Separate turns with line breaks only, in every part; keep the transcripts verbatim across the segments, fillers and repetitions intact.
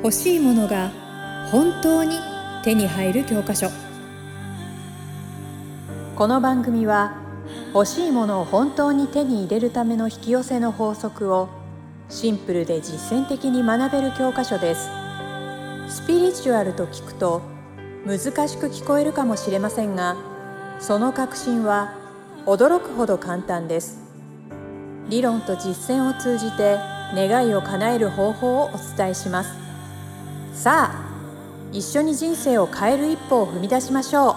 欲しいものが本当に手に入る教科書。この番組は欲しいものを本当に手に入れるための引き寄せの法則をシンプルで実践的に学べる教科書です。スピリチュアルと聞くと難しく聞こえるかもしれませんが、その核心は驚くほど簡単です。理論と実践を通じて願いを叶える方法をお伝えします。さあ、一緒に人生を変える一歩を踏み出しましょう。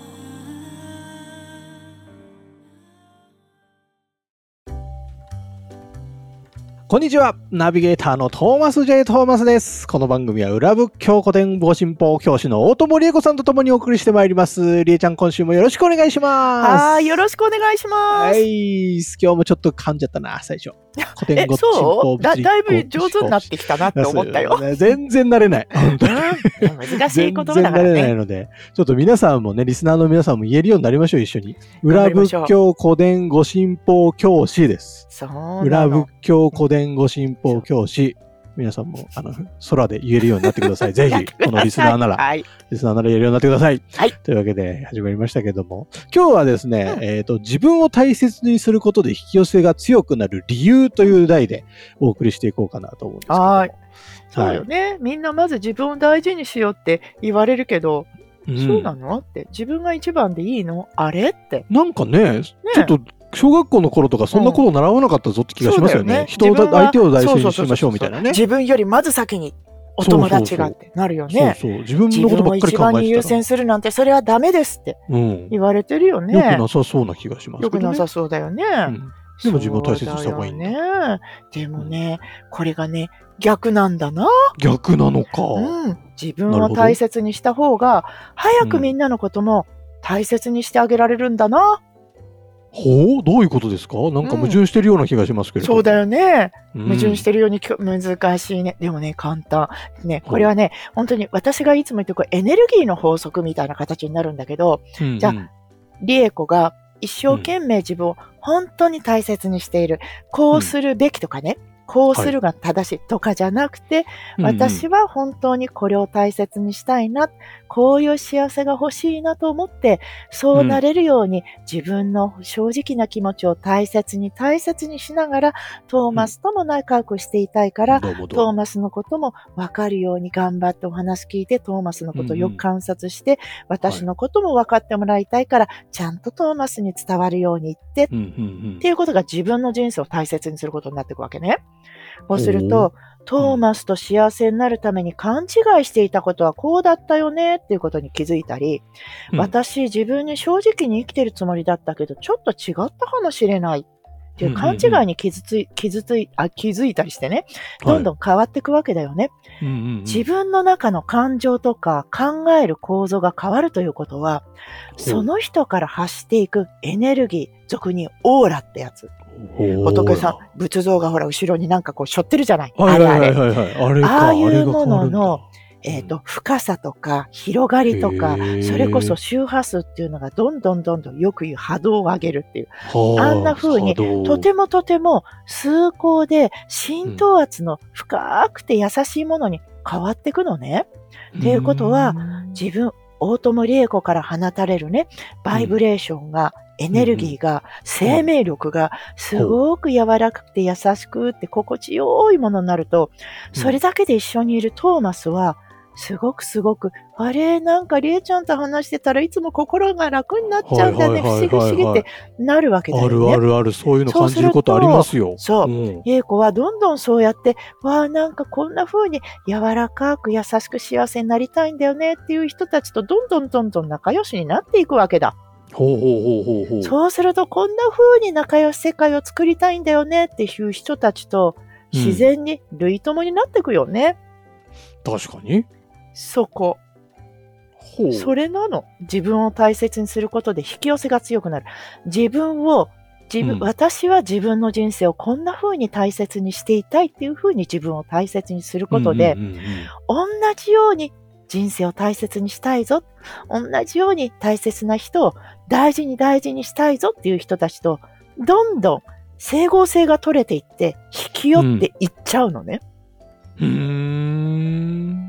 こんにちは。ナビゲーターのトーマス J. トーマスです。この番組は裏仏教古典防神法教師の大友理恵子さんと共にお送りしてまいります。理恵ちゃん、今週もよろしくお願いします。
はい、よろしくお願いします。
はい、今日もちょっと噛んじゃったな、最初。古典
え、そうだ、だいぶ上手になってきたなって思ったよ。
全然慣れない。本当に
難しい言葉だからね。全然慣れない
ので、ちょっと皆さんもね、リスナーの皆さんも言えるようになりましょう、一緒に。裏仏教古典御神法教師です。
そうなの。
裏仏教古典御神法教師。皆さんもあの空で言えるようになってください。ぜひ、このリスナーなら、はい、リスナーなら言えるようになってください。はい、というわけで始まりましたけども、今日はですね、うん、えっと、自分を大切にすることで引き寄せが強くなる理由という題でお送りしていこうかなと思うんですけども。はい。
そうよね、はい。みんなまず自分を大事にしようって言われるけど、うん、そうなのって、自分が一番でいいのあれって。
なんかね、ね、ちょっと、小学校の頃とかそんなこと習わなかったぞって気がしますよね。うん、よね、人を相手を大事にしましょうみたいなね。
自分よりまず先にお友達がってなるよね。
そうそうそう、自分のことばっかり考えてたら。
自分を一番に優先するなんてそれはダメですって言われてるよね。
うん、よくなさそうな気がしますけどね。
よくなさそうだよね。うん、
でも自分を大切にした方がいいんだ。
ね。でもね、これがね、逆なんだな。
逆なのか。
うん。自分を大切にした方が早くみんなのことも大切にしてあげられるんだな。
ほう、どういうことですか？なんか矛盾してるような気がしますけれど、
うん、そうだよね、うん、矛盾してるように難しいね。でもね、簡単ね。これはね、本当に私がいつも言ってこうエネルギーの法則みたいな形になるんだけど、うんうん、じゃあ理恵子が一生懸命自分を本当に大切にしている、こうするべきとかね、こうするが正しいとかじゃなくて、はい、私は本当にこれを大切にしたいな、うんうん、こういう幸せが欲しいなと思って、そうなれるように自分の正直な気持ちを大切に大切にしながら、トーマスとも仲良くしていたいから、うん、どうもどうもトーマスのことも分かるように頑張ってお話聞いて、トーマスのことをよく観察して、うんうん、私のことも分かってもらいたいから、はい、ちゃんとトーマスに伝わるように言って、うんうんうん、っていうことが自分の人生を大切にすることになっていくわけね。そうすると、トーマスと幸せになるために勘違いしていたことはこうだったよねっていうことに気づいたり、うん、私自分に正直に生きてるつもりだったけど、ちょっと違ったかもしれないっていう勘違いに気づつい、気づつい、あ、気づいたりしてね、どんどん変わっていくわけだよね。はい、自分の中の感情とか考える構造が変わるということは、その人から発していくエネルギー、俗にオーラってやつ。仏さん、仏像がほら後ろになんかこう背負ってるじゃない。あれあれ。ああいうものの、えっと、深さとか広がりとか、それこそ周波数っていうのがどんどんどんどんよく言う波動を上げるっていう。あんな風にとてもとても崇高で浸透圧の深くて優しいものに変わっていくのね。っていうことは、自分、大友理恵子から放たれるね、バイブレーションが、うんエネルギーが、生命力がすごく柔らかくて優しくて心地よいものになると、それだけで一緒にいるトーマスは、すごくすごく、あれ、なんかりえちゃんと話してたらいつも心が楽になっちゃうんだね、不思議不思議ってなるわけだよね。
あるあるある、そういうの感じることありますよ。
そう。りえ子はどんどんそうやって、わあ、なんかこんな風に柔らかく優しく幸せになりたいんだよねっていう人たちとどんどんどんどん仲良しになっていくわけだ。
ほうほうほうほうほう。
そうするとこんな風に仲良し世界を作りたいんだよねっていう人たちと自然に類友になっていくよね。
うん、確かに。
そこ。ほう。それなの。自分を大切にすることで引き寄せが強くなる。自分を自分、うん、私は自分の人生をこんな風に大切にしていたいっていう風に自分を大切にすることで、うんうんうんうん、同じように人生を大切にしたいぞ。同じように大切な人を大事に大事にしたいぞっていう人たちと、どんどん整合性が取れていって、引き寄っていっちゃうのね。
うーん。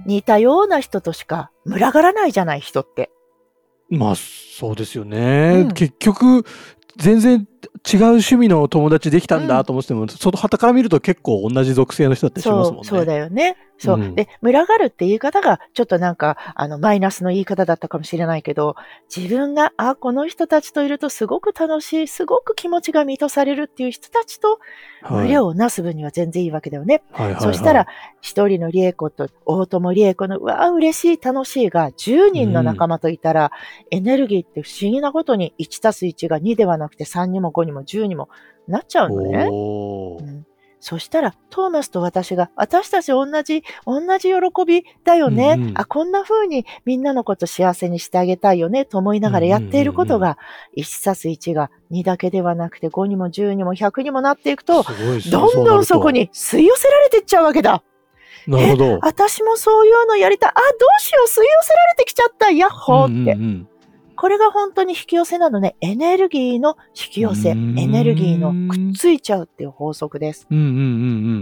似たような人としか群がらないじゃない、人って。
まあ、そうですよね。
うん、
結局、全然違う趣味の友達できたんだと思っても、うん、外旗から見ると結構同じ属性の人だったりしますもんね。
そう、そうだよね。そう。うん、で、群がるって言い方が、ちょっとなんか、あの、マイナスの言い方だったかもしれないけど、自分が、あ、この人たちといるとすごく楽しい、すごく気持ちが満たされるっていう人たちと、群れをなす分には全然いいわけだよね。はいはいはいはい、そしたら、一人のリエコと大友リエコの、うわ、嬉しい、楽しいが、じゅうにんの仲間といたら、うん、エネルギーって不思議なことに、いちたすいちがにではなくてさんにもごにもじゅうにもなっちゃうのね。うん、そしたら、トーマスと私が、私たち同じ、同じ喜びだよね。うんうん、あ、こんな風にみんなのこと幸せにしてあげたいよね、と思いながらやっていることが、いちたすいちがにだけではなくてごにもじゅうにもひゃくにもなっていくと、どんどんそこに吸い寄せられていっちゃうわけだ。
なるほど。
私もそういうのやりたい。あ、どうしよう、吸い寄せられてきちゃった。ヤッホーって。うんうんうん、これが本当に引き寄せなのね。エネルギーの引き寄せ。エネルギーのくっついちゃうっていう法則です。
うんうんうんうん。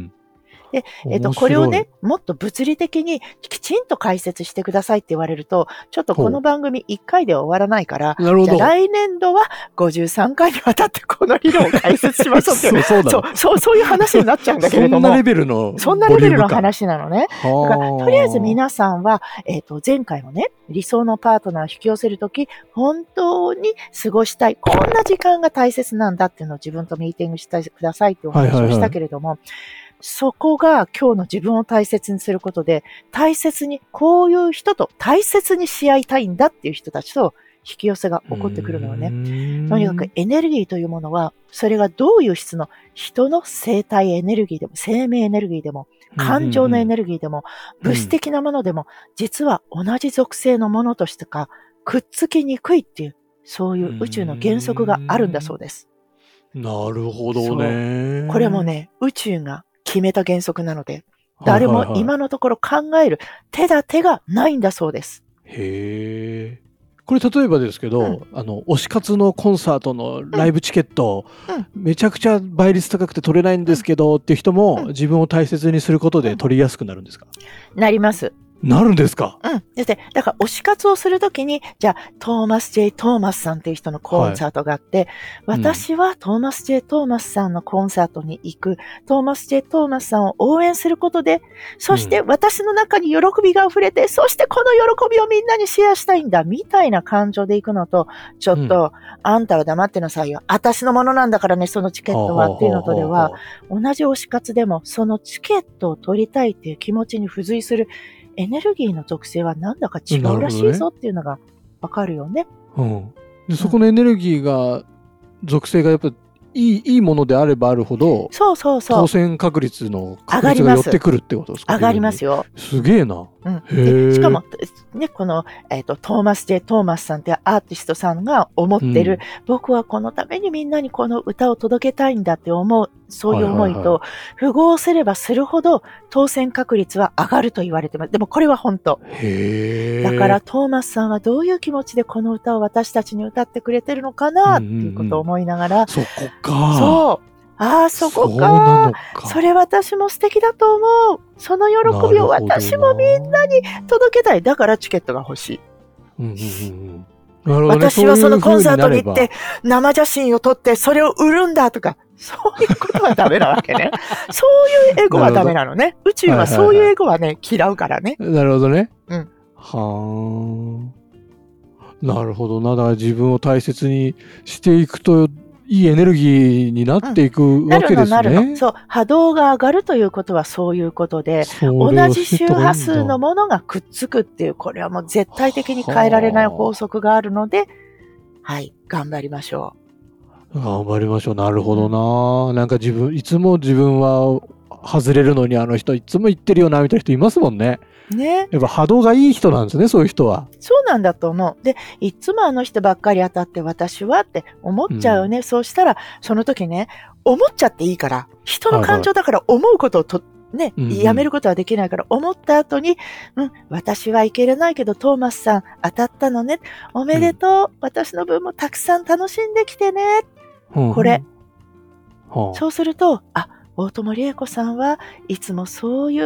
で、えっと、これをね、もっと物理的にきちんと解説してくださいって言われると、ちょっとこの番組いっかいでは終わらないから、じゃあ来年度はごじゅうさんかいにわたってこの理論を解説しましょうっていう、そうそうそう、そう、そういう話になっちゃうんだけれども。
そんなレベルの。
そんなレベルの話なのね。だからとりあえず皆さんは、えっと、前回もね、理想のパートナーを引き寄せるとき、本当に過ごしたい、こんな時間が大切なんだっていうのを自分とミーティングしてくださいっていうお話をしたけれども、はいはいはい、そこが今日の自分を大切にすることで、大切に、こういう人と大切にし合いたいんだっていう人たちと引き寄せが起こってくるのよね。とにかくエネルギーというものは、それがどういう質の人の生体エネルギーでも、生命エネルギーでも、感情のエネルギーでも、物質的なものでも、実は同じ属性のものとしてか、くっつきにくいっていう、そういう宇宙の原則があるんだそうです。
なるほどね。
これもね、宇宙が決めた原則なので、誰も今のところ考える手立てがないんだそうです。
へー。これ例えばですけど、うん、あの推し活のコンサートのライブチケット、うんうん、めちゃくちゃ倍率高くて取れないんですけど、っていう人も自分を大切にすることで取りやすくなるんですか？
なります。
なるんですか？
うん。だって、だから推し活をするときに、じゃあ、トーマス・ジェイ・トーマスさんっていう人のコンサートがあって、はい、私はトーマス・ジェイ・トーマスさんのコンサートに行く、トーマス・ジェイ・トーマスさんを応援することで、そして私の中に喜びが溢れて、うん、そしてこの喜びをみんなにシェアしたいんだ、みたいな感情で行くのと、ちょっと、うん、あんたは黙ってなさいよ。私のものなんだからね、そのチケットはっていうのとでは、同じ推し活でも、そのチケットを取りたいっていう気持ちに付随するエネルギーの属性はなんだか違うらしいぞっていうのがわかるよね。
うん、でそこのエネルギーが、属性がやっぱいい、いいものであればあるほど、
そうそうそう。
当選確率の確率が寄ってくるってことですか？
上がりますよ。
すげえな。
うん、でしかも、ね、この、えーと、トーマス・ジェイ・トーマスさんってアーティストさんが思ってる、うん、僕はこのためにみんなにこの歌を届けたいんだって思う、そういう思いと、はいはいはい、符合すればするほど当選確率は上がると言われてます。でもこれは本当。
へー。
だからトーマスさんはどういう気持ちでこの歌を私たちに歌ってくれてるのかなっていうことを思いながら、うんうんうん、
そこか。
そう。ああ、そこか。そ, それ私も素敵だと思う。その喜びを私もみんなに届けたい。だからチケットが欲しい。
うんうんうんなるほどね、
私はそのコンサートに行って生写真を撮ってそれを売るんだとか、そういうことはダメなわけね。そういうエゴはダメなのね。宇宙はそういうエゴはね、嫌うからね。
なるほどね。
うん。
はあ。なるほどな。だから自分を大切にしていくと、いいエネルギーになっていくわけですね。うん、なるのなるの。
そう。波動が上がるということはそういうことで、同じ周波数のものがくっつくっていう、これはもう絶対的に変えられない法則があるので、はい、頑張りましょ
う。頑張りましょう。なるほどな。なんか自分、いつも自分は外れるのにあの人いつも言ってるよなみたいな人いますもんね。
ね。
やっぱ波動がいい人なんですね、そういう人は。
そうなんだと思う。で、いつもあの人ばっかり当たって私はって思っちゃうね。うん、そうしたら、その時ね、思っちゃっていいから、人の感情だから思うことをと、ね、うんうん、やめることはできないから、思った後に、うん、私はいけれないけど、トーマスさん当たったのね。おめでとう。うん、私の分もたくさん楽しんできてね。うん、これ、うん。そうすると、あ、大友理恵子さんはいつもそういう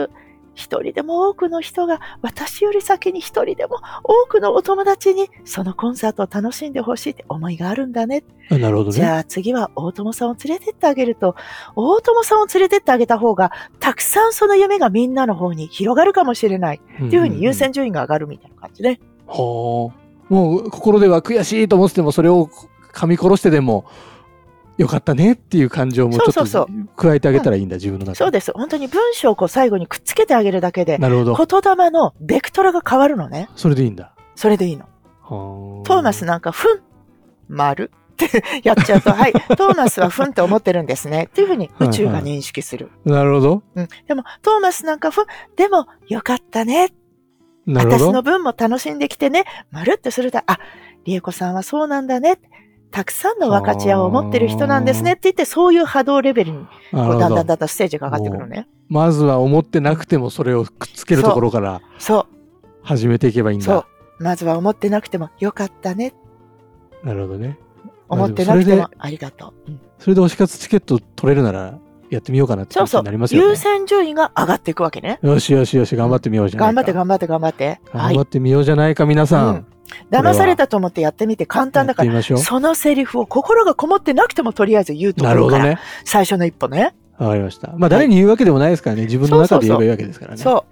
一人でも多くの人が、私より先に一人でも多くのお友達にそのコンサートを楽しんでほしいって思いがあるんだね。
なるほどね。
じゃあ次は大友さんを連れてってあげると、大友さんを連れてってあげた方が、たくさんその夢がみんなの方に広がるかもしれない。っていうふうに優先順位が上がるみたいな感じね。
はあ。もう心では悔しいと思ってても、それを噛み殺してでも、よかったねっていう感情もちょっと加えてあげたらいいんだ、自分の中で。
そうです。本当に文章をこう最後にくっつけてあげるだけで、
なるほど。
言霊のベクトルが変わるのね。
それでいいんだ。
それでいいの。
は
トーマスなんか、ふん、丸ってやっちゃうと、はい、トーマスはふんって思ってるんですね。っていうふうに宇宙が認識する。
はいはい、なるほど。
うん。でも、トーマスなんか、ふん、でも、よかったね。
なるほど。
私の分も楽しんできてね。丸ってすると、あ、リエコさんはそうなんだね。たくさんの分かち合いを持ってる人なんですねって言って、そういう波動レベルにこうだんだんだんだんステージが上がってくるね。
まずは思ってなくてもそれをくっつけるところから始めていけばいいんだ。
そう。まずは思ってなくてもよかったね。
なるほどね。
思ってなくてもありがとう。
うん、それで推し活チケット取れるならやってみようかなって気になりますよね。
そうそう。優先順位が上がっていくわけね。
よしよしよし、頑張ってみようじゃないか。
頑張って頑張って頑張って。
頑張ってみようじゃないか、皆さん。うん
騙されたと思ってやってみて簡単だから、そのセリフを心がこもってなくてもとりあえず言うところから、ね、最初の一歩ね。
わかりました。まあ誰に言うわけでもないですからね、自分の中で言えばいいわけですからね。
そう。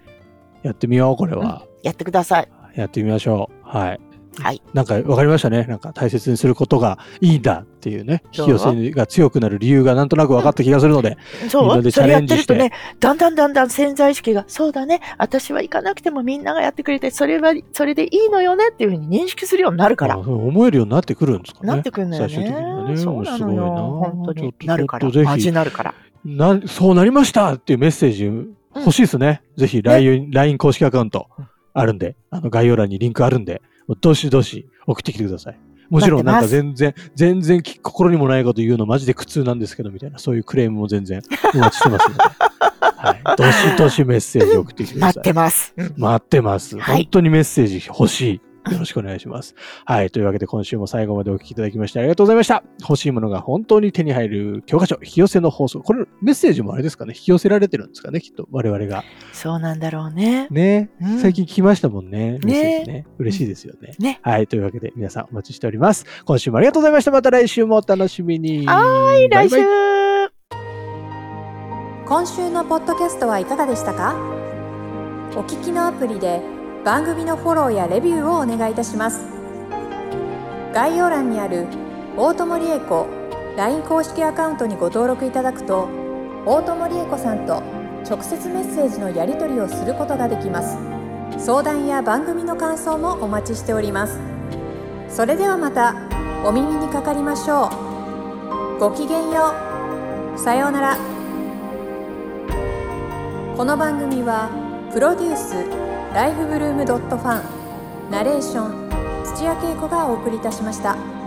やってみよう、これは、うん。
やってください。
やってみましょう。はい。
はい。
なんかわかりましたね。なんか大切にすることがいいんだっていうね、引き寄せが強くなる理由がなんとなく分かった気がするので、
うん、そうみんなでチャレンジして。それやってるとね、だんだんだんだん潜在意識が、そうだね、私は行かなくてもみんながやってくれて、それは、それでいいのよねっていうふうに認識するようになるから。
思えるようになってくるんですかね。
なってくるんだよね。
最終的にはね。
そうなのよ。本当に。なるから。
ぜひ
マジなるから。
な、そうなりましたっていうメッセージ欲しいですね。うん、ぜひ ライン、ね、ライン 公式アカウントあるんで、あの概要欄にリンクあるんで、どしどし送ってきてください。もちろんなんか全然、全然心にもないこと言うのマジで苦痛なんですけどみたいな、そういうクレームも全然お待ちしてますので。はい。どしどしメッセージ送ってきてください。
待ってます。
待ってます。はい、本当にメッセージ欲しい。よろしくお願いします。はい。というわけで今週も最後までお聞きいただきましてありがとうございました。欲しいものが本当に手に入る教科書、引き寄せの法則。これメッセージもあれですかね、引き寄せられてるんですかね、きっと我々が。
そうなんだろうね。
ね、うん、最近聞きましたもんね。メッセージね。ね嬉しいですよね。
ね。
はい。というわけで皆さんお待ちしております。今週もありがとうございました。また来週もお楽しみに。
はい、来週。バイバイ。
今週のポッドキャストはいかがでしたか？お聞きのアプリで番組のフォローやレビューをお願いいたします。概要欄にある大友理恵子 ライン 公式アカウントにご登録いただくと、大友理恵子さんと直接メッセージのやり取りをすることができます。相談や番組の感想もお待ちしております。それではまたお耳にかかりましょう。ごきげんよう。さようなら。この番組はプロデュースライフブルームドットファン、ナレーション土屋恵子がお送りいたしました。